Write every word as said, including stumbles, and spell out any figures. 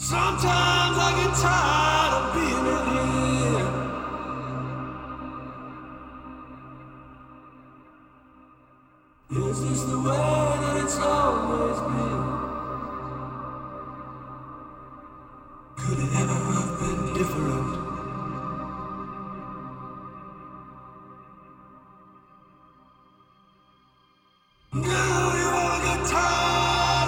Sometimes I get tired of being in here. Is this the way that it's always been?